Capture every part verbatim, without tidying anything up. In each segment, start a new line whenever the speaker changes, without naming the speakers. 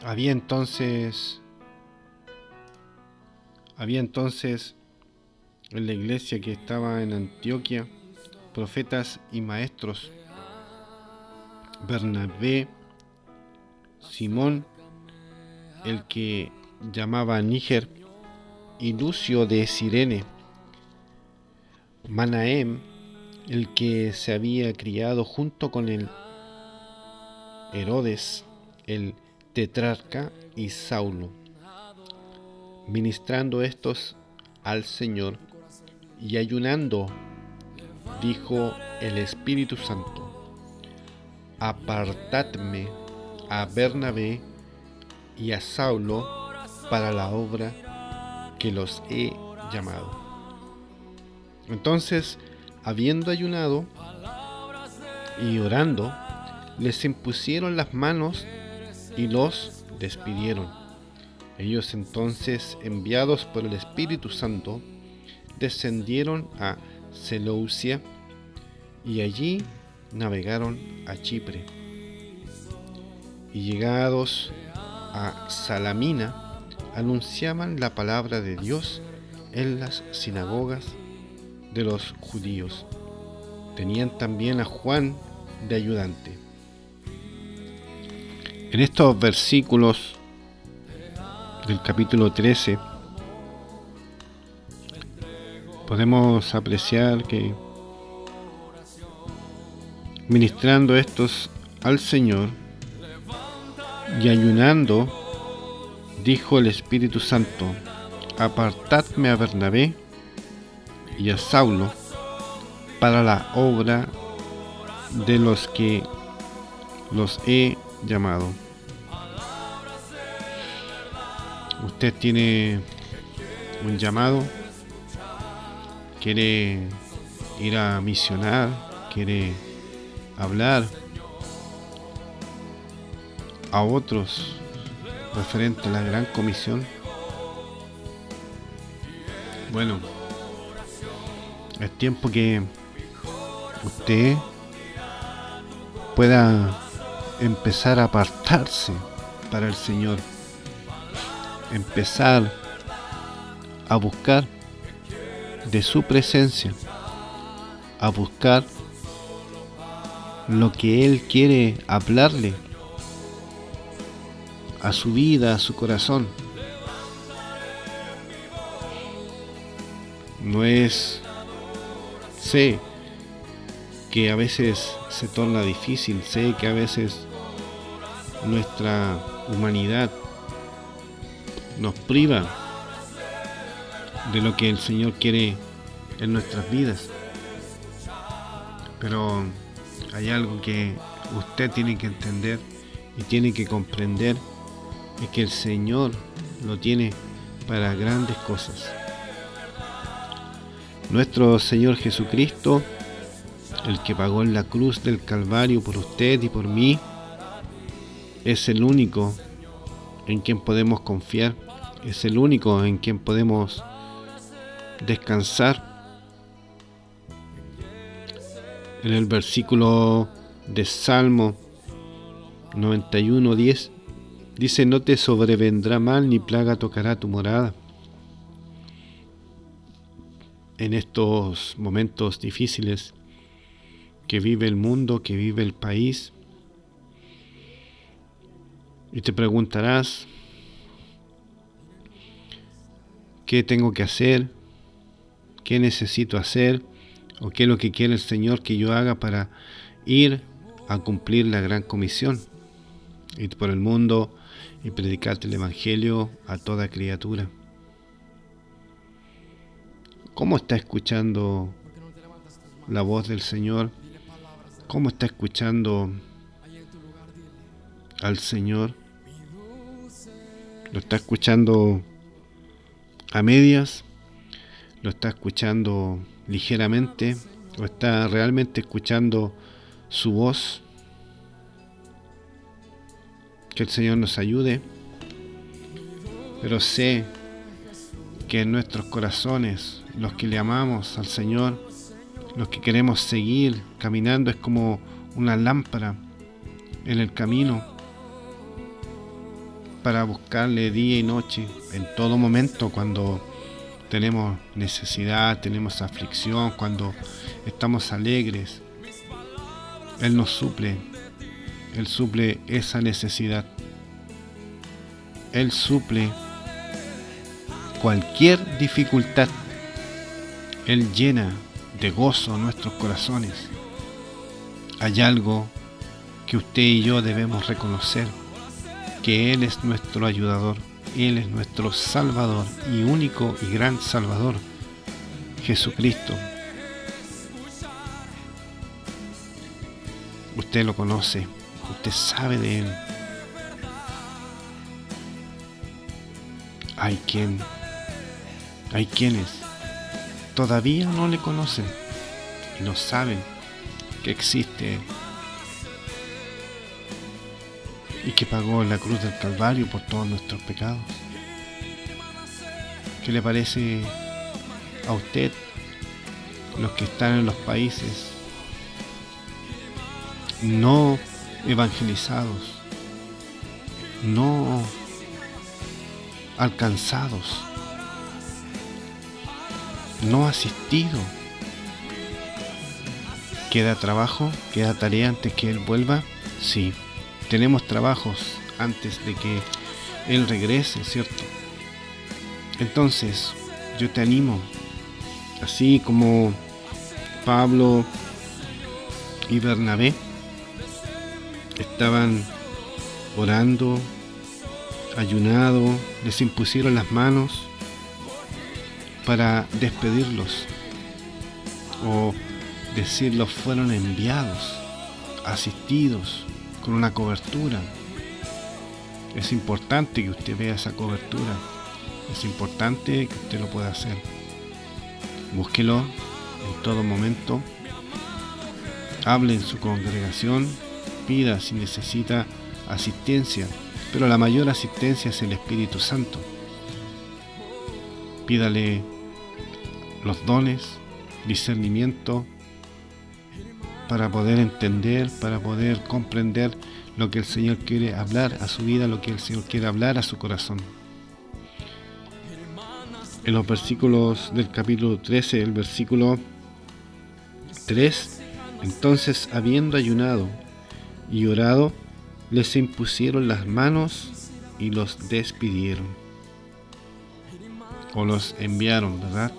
Había entonces, había entonces en la iglesia que estaba en Antioquía profetas y maestros: Bernabé, Simón, el que llamaba Níger, y Lucio de Cirene, Manahem, el que se había criado junto con el Herodes, el tetrarca, y Saulo, ministrando estos al Señor y ayunando, dijo el Espíritu Santo: apartadme a Bernabé y a Saulo para la obra que los he llamado. Entonces, habiendo ayunado y orando, les impusieron las manos y los despidieron. Ellos entonces, enviados por el Espíritu Santo, descendieron a Seleucia y allí navegaron a Chipre. Y llegados a Salamina, anunciaban la palabra de Dios en las sinagogas de los judíos. Tenían también a Juan de ayudante. En estos versículos del capítulo trece podemos apreciar que, ministrando estos al Señor y ayunando, dijo el Espíritu Santo: apartadme a Bernabé y a Saulo para la obra de los que los he llamado. Usted tiene un llamado, quiere ir a misionar, quiere hablar a otros referente a la gran comisión. Bueno, es tiempo que usted pueda empezar a apartarse para el Señor, empezar a buscar de su presencia, a buscar lo que Él quiere hablarle a su vida, a su corazón. No es, sé que a veces se torna difícil, sé que a veces nuestra humanidad nos priva de lo que el Señor quiere en nuestras vidas, pero hay algo que usted tiene que entender y tiene que comprender, es que el Señor lo tiene para grandes cosas. Nuestro Señor Jesucristo, el que pagó en la cruz del Calvario por usted y por mí, es el único en quien podemos confiar, es el único en quien podemos descansar. En el versículo de Salmo noventa y uno, diez, dice: no te sobrevendrá mal ni plaga tocará tu morada. En estos momentos difíciles que vive el mundo, que vive el país, y te preguntarás: ¿qué tengo que hacer? ¿Qué necesito hacer? ¿O qué es lo que quiere el Señor que yo haga para ir a cumplir la gran comisión? Ir por el mundo y predicarte el Evangelio a toda criatura. ¿Cómo está escuchando la voz del Señor? ¿Cómo está escuchando al Señor? ¿Lo está escuchando a medias? ¿Lo está escuchando ligeramente? ¿O está realmente escuchando su voz? Que el Señor nos ayude. Pero sé que en nuestros corazones, los que le amamos al Señor, los que queremos seguir caminando, es como una lámpara en el camino para buscarle día y noche, en todo momento, cuando tenemos necesidad, tenemos aflicción, cuando estamos alegres. Él nos suple, Él suple esa necesidad. Él suple cualquier dificultad. Él llena de gozo nuestros corazones. Hay algo que usted y yo debemos reconocer, que Él es nuestro ayudador, Él es nuestro Salvador y único y gran Salvador, Jesucristo. Usted lo conoce, usted sabe de Él. Hay quien, hay quienes todavía no le conocen y no saben que existe Él y que pagó en la cruz del Calvario por todos nuestros pecados. ¿Qué le parece a usted, los que están en los países no evangelizados, no alcanzados, no asistidos? ¿Queda trabajo? ¿Queda tarea antes que Él vuelva? Sí, tenemos trabajos antes de que Él regrese, ¿cierto? Entonces, yo te animo, así como Pablo y Bernabé estaban orando, ayunado, les impusieron las manos para despedirlos, o decirlos fueron enviados, asistidos con una cobertura. Es importante que usted vea esa cobertura, es importante que usted lo pueda hacer. Búsquelo en todo momento, hable en su congregación, pida si necesita asistencia, pero la mayor asistencia es el Espíritu Santo. Pídale los dones, discernimiento, para poder entender, para poder comprender lo que el Señor quiere hablar a su vida, lo que el Señor quiere hablar a su corazón. En los versículos del capítulo trece, el versículo tres, entonces, habiendo ayunado y orado, les impusieron las manos y los despidieron, o los enviaron, ¿verdad?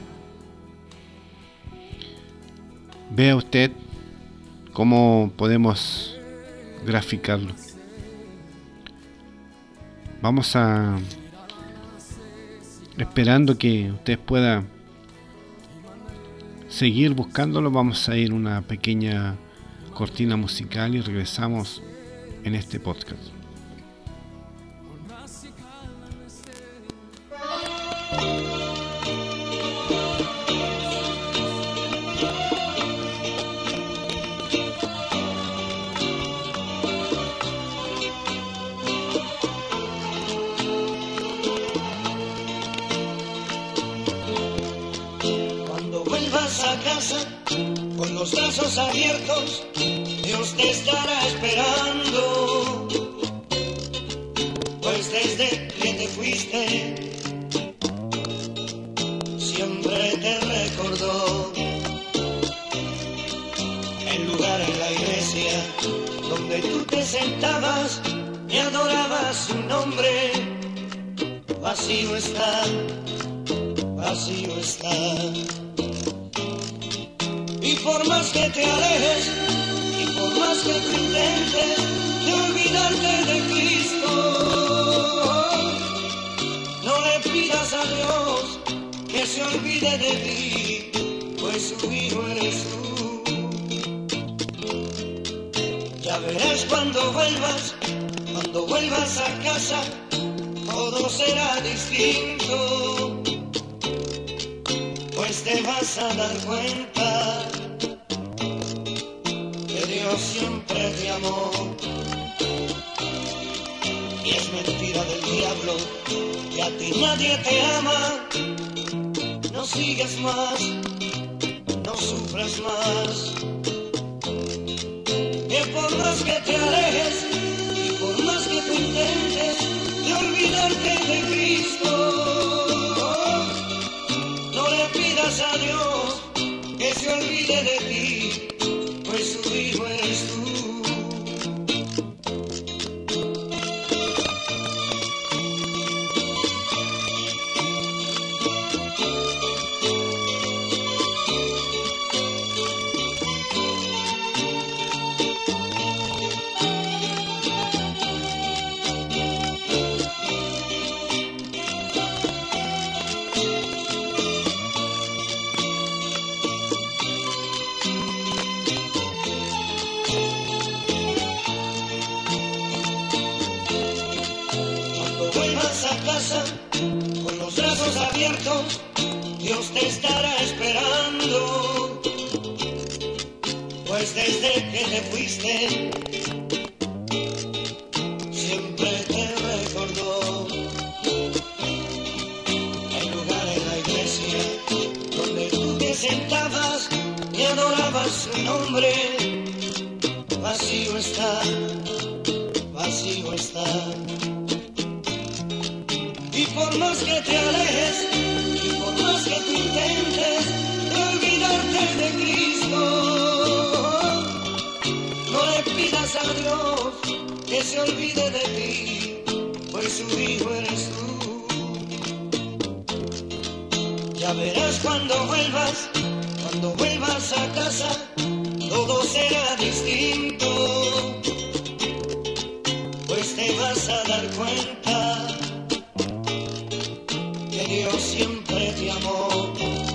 Vea usted cómo podemos graficarlo. Vamos a, esperando que usted pueda seguir buscándolo, vamos a ir a una pequeña cortina musical y regresamos en este podcast.
Con los brazos abiertos, Dios te estará esperando, pues desde que te fuiste, siempre te recordó. El lugar en la iglesia donde tú te sentabas y adorabas su nombre, vacío está, vacío está. Y por más que te alejes, y por más que tú intentes de olvidarte de Cristo, no le pidas a Dios que se olvide de ti, pues su hijo eres tú. Ya verás cuando vuelvas, cuando vuelvas a casa, todo será distinto, pues te vas a dar cuenta que Dios siempre te amó. Y es mentira del diablo que a ti nadie te ama. No sigas más, no sufras más, que por más que te alejes y por más que tú intentes casa, con los brazos abiertos, Dios te estará esperando. Pues desde que te fuiste, siempre te recordó. El lugar en la iglesia, donde tú te sentabas y adorabas su nombre, vacío está, vacío está. Y por más que te alejes, y por más que tú intentes de olvidarte de Cristo, no le pidas a Dios que se olvide de ti, pues su hijo eres tú. Ya verás cuando vuelvas, cuando vuelvas a casa, todo será distinto, pues te vas a dar cuenta que Dios siempre te amó.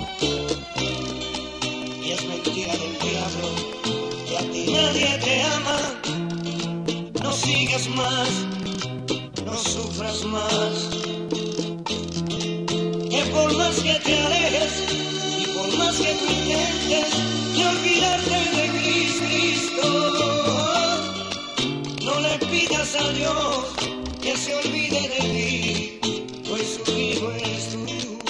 Y es mentira del diablo que a ti nadie te ama. No sigas más, no sufras más, que por más que te alejes y por más que tú intentes de olvidarte de Cristo, no le pidas a Dios que se olvide de ti, pues su hijo eres tú,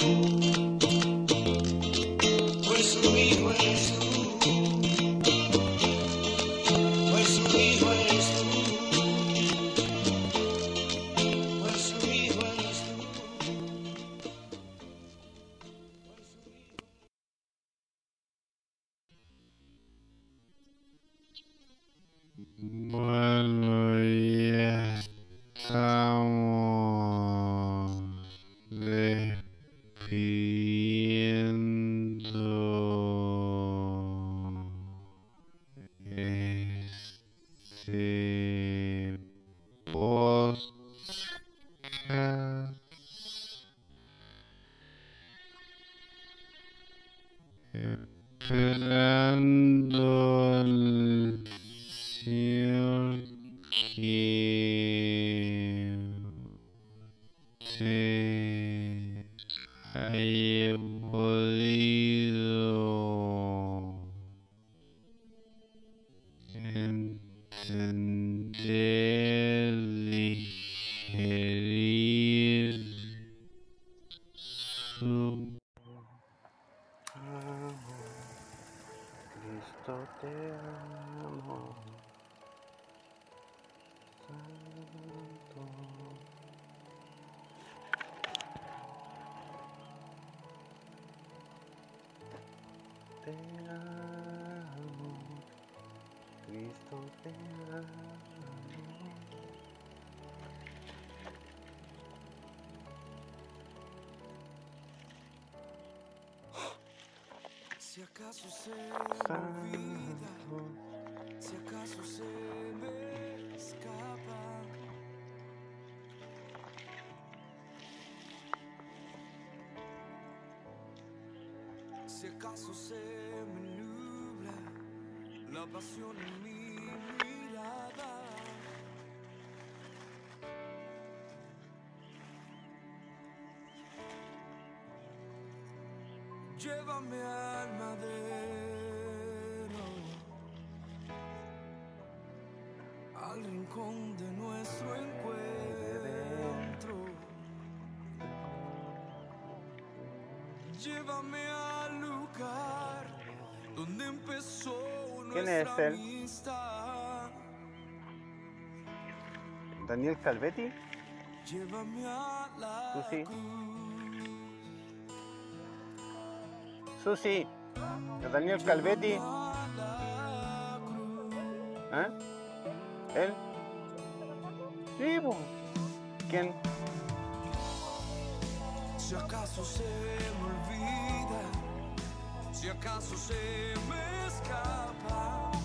pues su hijo eres tú, pues su hijo eres tú, pues su hijo eres tú.
Bueno, ya estamos despidiendo este podcast, esperando el Señor que te haya podido entender, digerir su amor. Cristo te amo, Santo. Te amo, Cristo te amo.
Si acaso se me olvida, si acaso se me escapa, si acaso se me nubla la pasión en mi mirada, llévame al madero, al rincón de nuestro encuentro. Llévame al lugar donde empezó nuestra amistad.
Daniel Calvetti.
Llévame a la
Susi.
cruz.
Susi, Daniel Calvetti.
A la cruz.
¿Eh? ¿Él? Sí, po. ¿Quién?
Si acaso se me olvida, si acaso se me escapa,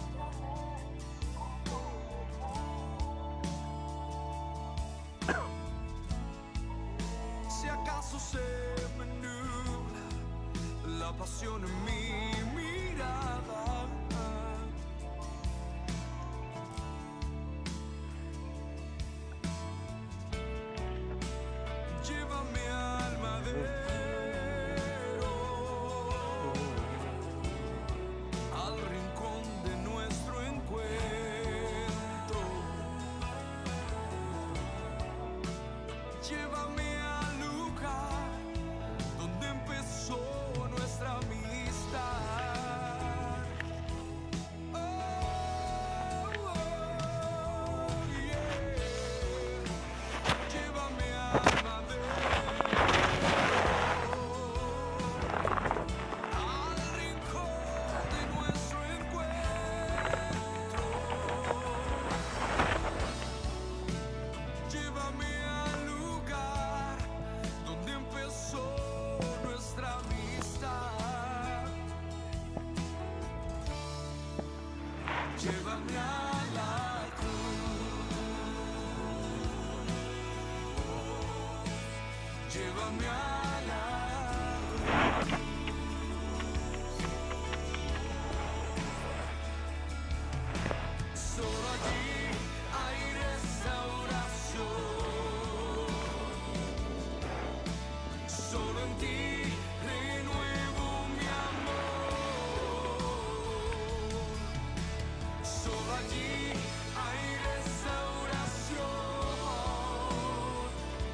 si acaso se me nubla la pasión en mi mirada, llévame a la solo allí hay restauración, solo en ti renuevo mi amor, solo allí hay restauración,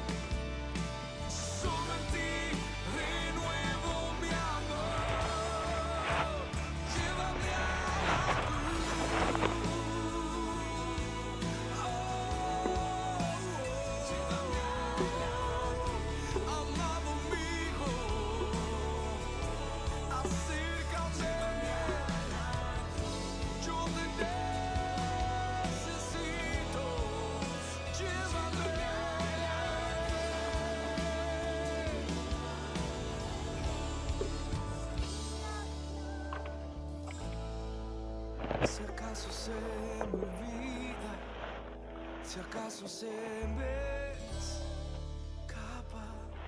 solo en ti renuevo mi amor, llévame a la amado mío, acércate, yo te necesito, llévame. Si acaso se me olvida, si acaso se me escapa,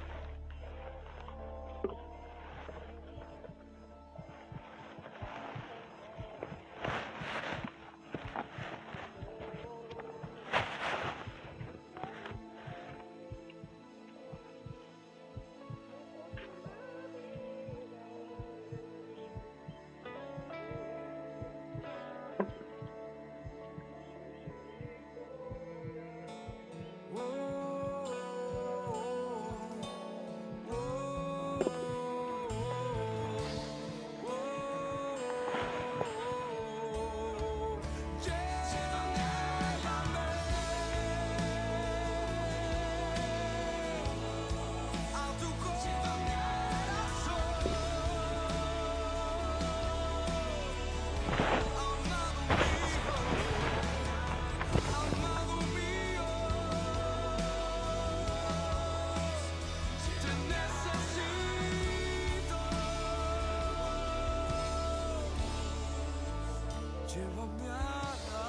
llévame a la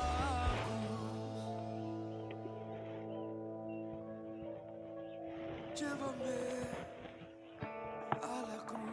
cruz, llévame a la cruz.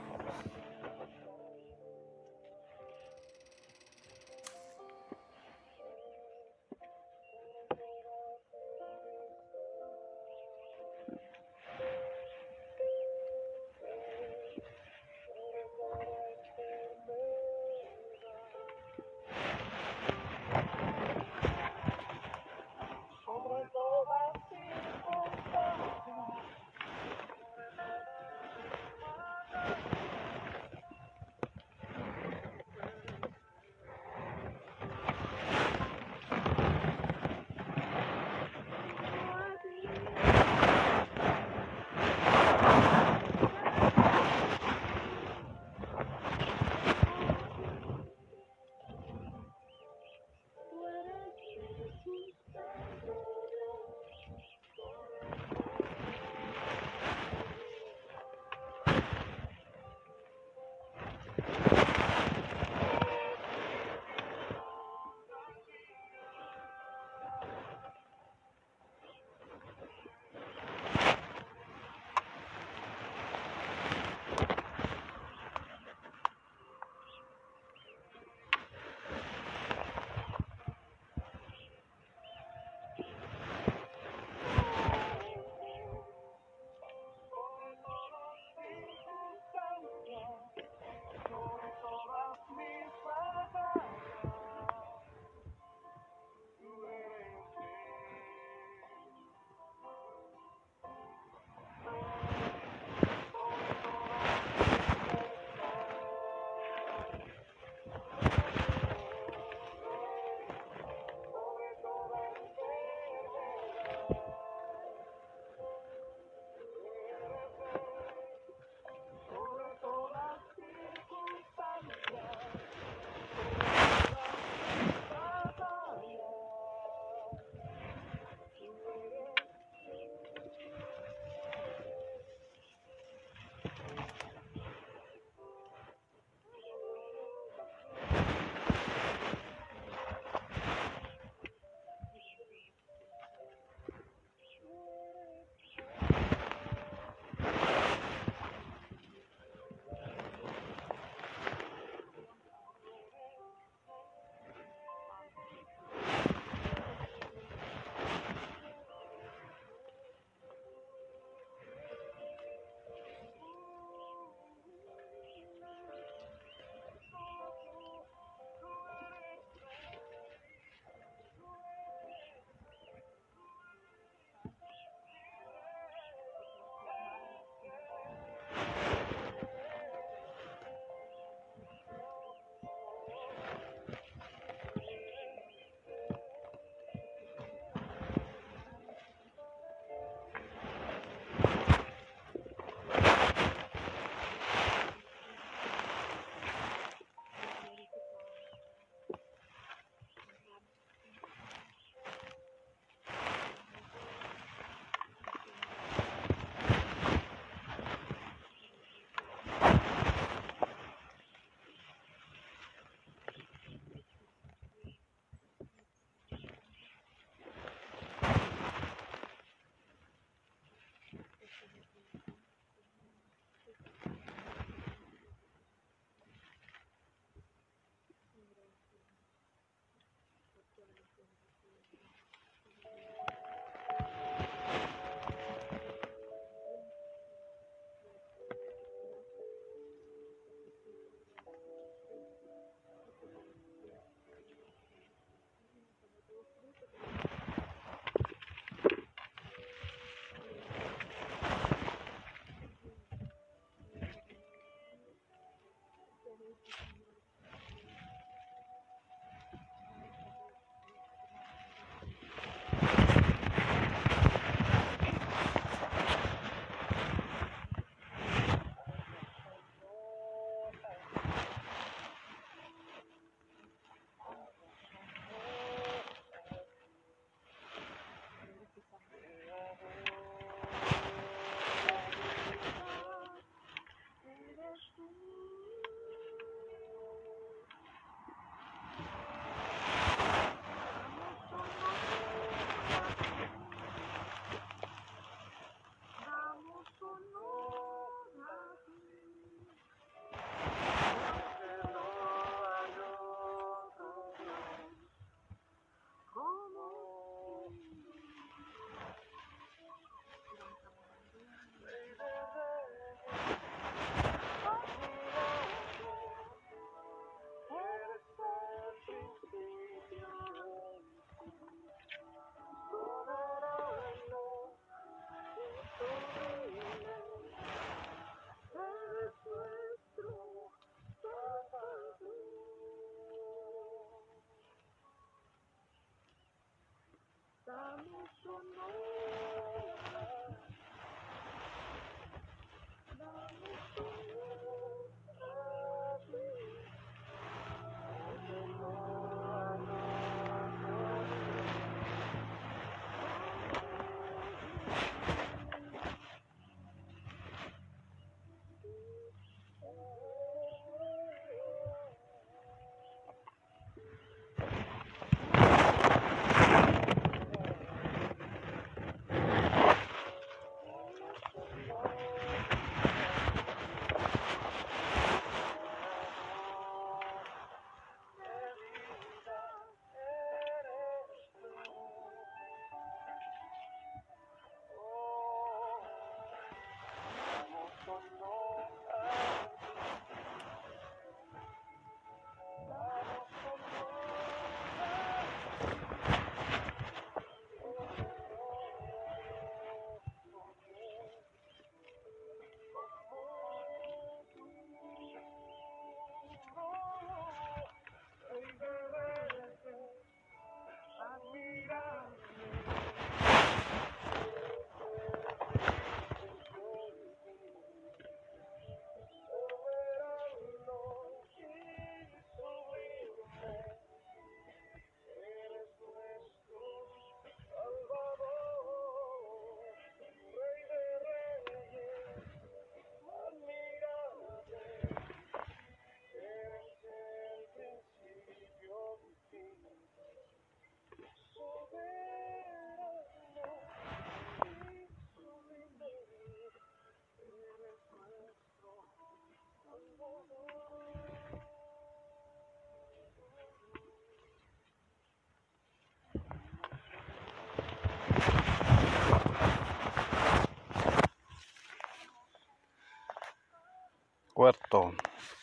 Cuarto.